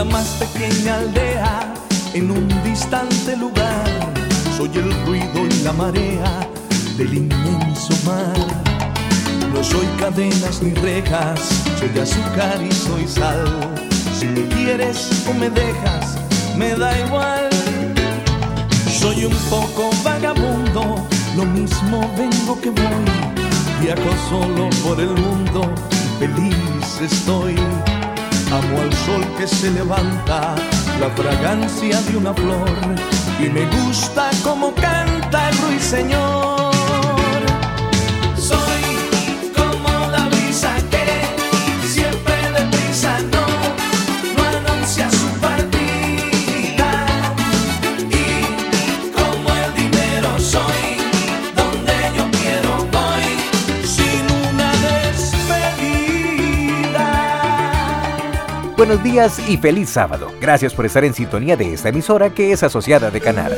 más pequeña aldea en un distante lugar. Soy el ruido y la marea del inmenso mar. No soy cadenas ni rejas, soy azúcar y soy sal. Si me quieres o me dejas, me da igual. Soy un poco vagabundo, lo mismo vengo que voy. Viajo solo por el mundo y feliz estoy. Amo al sol que se levanta, la fragancia de una flor, y me gusta cómo canta el ruiseñor. Soy como la brisa que siempre deprisa no anuncia su partida, y como el dinero soy, donde yo quiero voy, sin una despedida. Buenos días y feliz sábado. Gracias por estar en sintonía de esta emisora que es asociada de Canara.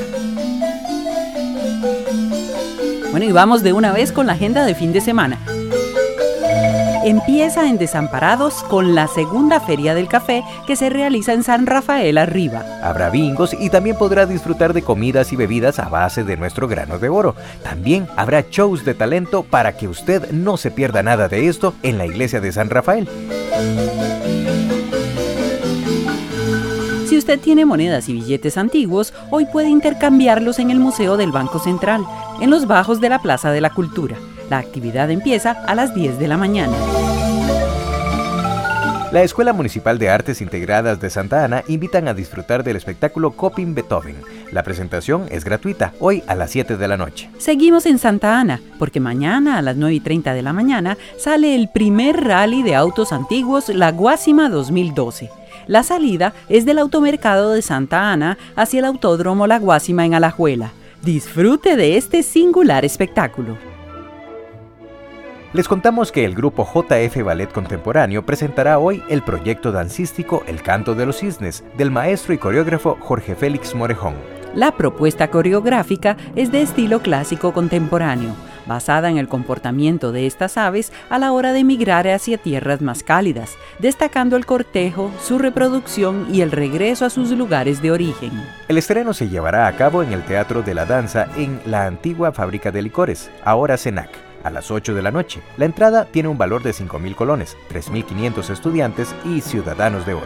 Bueno, y vamos de una vez con la agenda de fin de semana. Empieza en Desamparados con la segunda Feria del Café que se realiza en San Rafael Arriba. Habrá bingos y también podrá disfrutar de comidas y bebidas a base de nuestro grano de oro. También habrá shows de talento para que usted no se pierda nada de esto en la iglesia de San Rafael. Si usted tiene monedas y billetes antiguos, hoy puede intercambiarlos en el Museo del Banco Central, en los bajos de la Plaza de la Cultura. La actividad empieza a las 10 de la mañana. La Escuela Municipal de Artes Integradas de Santa Ana invitan a disfrutar del espectáculo Coping Beethoven. La presentación es gratuita, hoy a las 7 de la noche. Seguimos en Santa Ana, porque mañana a las 9:30 de la mañana sale el primer rally de autos antiguos, la Guásima 2012. La salida es del automercado de Santa Ana hacia el autódromo La Guásima en Alajuela. Disfrute de este singular espectáculo. Les contamos que el grupo JF Ballet Contemporáneo presentará hoy el proyecto dancístico El Canto de los Cisnes, del maestro y coreógrafo Jorge Félix Morejón. La propuesta coreográfica es de estilo clásico contemporáneo, basada en el comportamiento de estas aves a la hora de migrar hacia tierras más cálidas, destacando el cortejo, su reproducción y el regreso a sus lugares de origen. El estreno se llevará a cabo en el Teatro de la Danza en la antigua fábrica de licores, ahora Senac, a las 8 de la noche. La entrada tiene un valor de 5,000 colones, 3,500 estudiantes y ciudadanos de oro.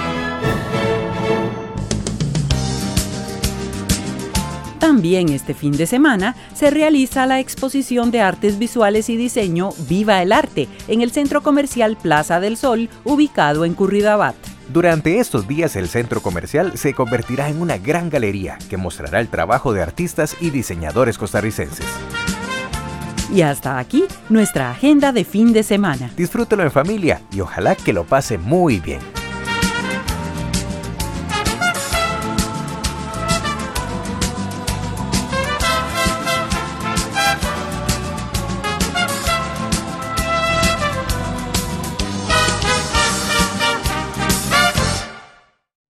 También este fin de semana se realiza la exposición de artes visuales y diseño Viva el Arte en el Centro Comercial Plaza del Sol, ubicado en Curridabat. Durante estos días el centro comercial se convertirá en una gran galería que mostrará el trabajo de artistas y diseñadores costarricenses. Y hasta aquí nuestra agenda de fin de semana. Disfrútelo en familia y ojalá que lo pase muy bien.